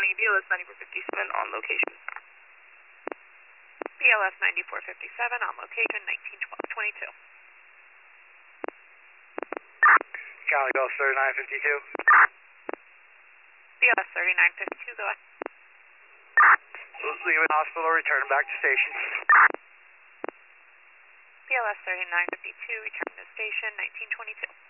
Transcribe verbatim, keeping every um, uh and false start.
County, B L S ninety-four fifty-seven on location. B L S ninety-four fifty-seven on location, nineteen twelve twenty-two. County Gulf thirty-nine fifty-two. B L S thirty-nine fifty-two, go ahead. Leaving hospital, returning back to station. B L S thirty-nine fifty-two, return to station, nineteen twenty-two.